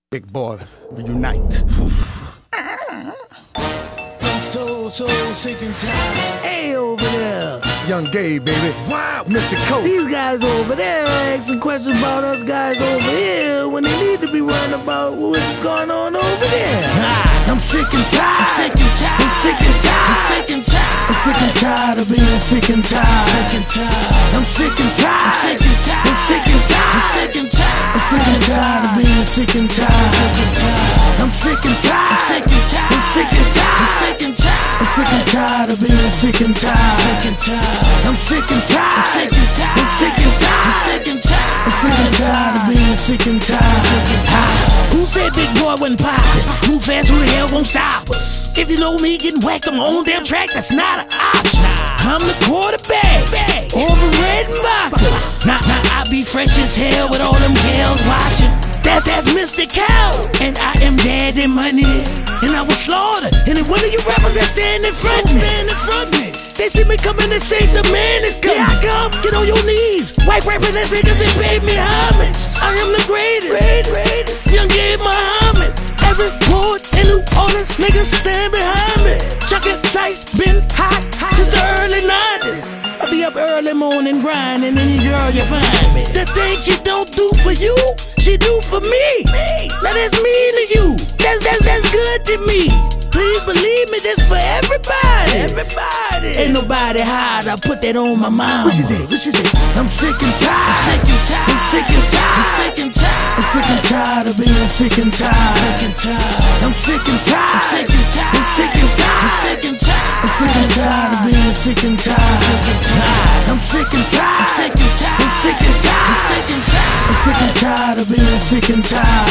Big boy, reunite. I'm so sick and tired. Hey, over there. Young Gabe, baby. Wow, Mr. Coach. These guys over there asking questions about us guys over here when they need to be worrying about what's going on over there. I'm sick and tired. I'm sick and tired. I'm sick and tired. I'm sick and tired. I'm sick and tired of being sick and tired. Sick and tired. I'm sick and tired. I'm sick and tired. I'm sick and tired. I'm sick and tired. I'm sick and tired of being sick and tired. I'm sick and tired. I'm sick and tired. I'm sick and tired. I'm sick and tired. I'm sick and tired of being sick and tired. I'm sick and tired. I'm sick and tired. I'm sick and tired. I'm sick and tired. I'm sick and tired of being sick and tired. Who said Big Boy wasn't poppin'? Move fast, who the hell gon' stop us? If you know me getting whacked on my own damn track, that's not an option. I'm the quarterback over red and vodka. Nah, I be fresh as hell with all them girls watching. That's Mr. Cow, and I am Daddy Money, and I was slaughtered. And then one of you rappers that stand in front of me, they see me coming and say the man is coming. Here I come, get on your knees. White rapping that niggas that paid me homage. I am the greatest, Young Gabe Muhammad. Every poet in New Orleans, niggas stand behind me. Chuckin' Sites been hot since the early 90s. I be up early morning grinding, and girl, you find me. The things she don't do for you, she do for me. Now that's mean to you. That's good to me. Please believe me, this for everybody. Ain't nobody hide, I put that on my mind. What she say? I'm sick and tired. I'm sick and tired. I'm sick and tired. I'm sick and tired. I'm sick and tired of being sick and tired. I'm sick and tired. I'm sick and tired. I'm sick and tired. I'm sick and tired. I'm sick and tired of being sick and tired. I'm sick and tired. I'm sick and tired. I'm sick and tired. I'm sick and tired. I'm sick and tired of being sick and tired.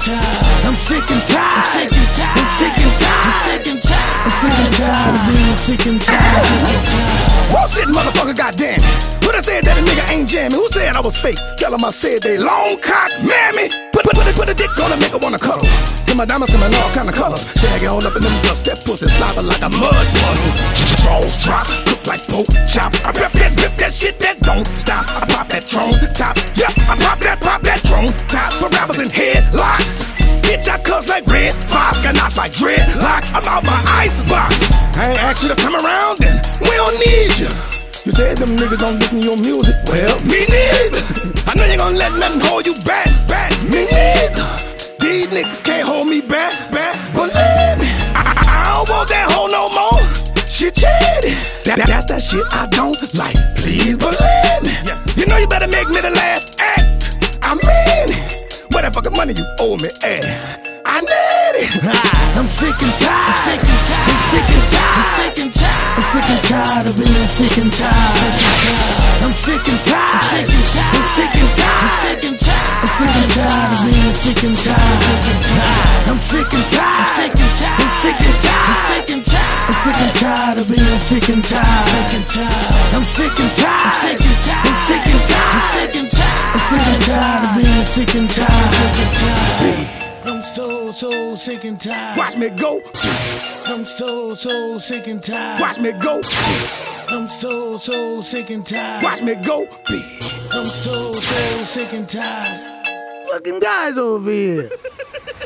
I'm sick and tired. I'm sick and tired. I'm sick and tired. I'm sick and tired. I'm sick and tired of being sick and tired. Bullshit, motherfucker, goddamn it. Who done said that a nigga ain't jamming? Who said I was fake? Tell 'em I said they long cock mammy. Put a dick on a nigga wanna cuddle. Get my diamonds come in all kind of colors. Shaggy all up in them dust. That pussy slopping like a mud puddle. Draws drop, cook like pork chop. I rip that shit that don't stop. I pop that drone top. Yep, I pop that drone top. Put rappers in headlocks. Bitch, I cuss like Red Fox, got knots like dreadlock. I'm out my ice box. I ain't asked you to come around, then we don't need you. You said them niggas don't listen to your music. Well, me neither. I know you gonna let nothing hold you back. Me neither. These niggas can't hold me back. Believe me, I don't want that hoe no more. She cheated. That's that shit I don't like. Please believe me. You know you better make me the last act. I mean it. Where that fucking money you owe me at? I need it. I'm sick and tired. I'm sick and tired. I'm sick and tired. I'm sick and tired. I'm sick and tired of being sick and tired. I'm sick and tired. I'm sick and tired. I'm sick and tired. I'm sick and tired. I'm sick and tired of being sick and tired. I'm sick and tired. I'm sick and tired. I'm sick and tired. I'm sick and tired. I'm sick and tired of being sick and tired. I'm sick and tired. I'm sick and tired. I'm sick and tired. I'm sick and tired. I'm sick and tired of being sick and tired. I'm so sick and tired. Watch me go. I'm so sick and tired. Watch me go. I'm so sick and tired. Watch me go. I'm so sick and tired. Fucking guys over here.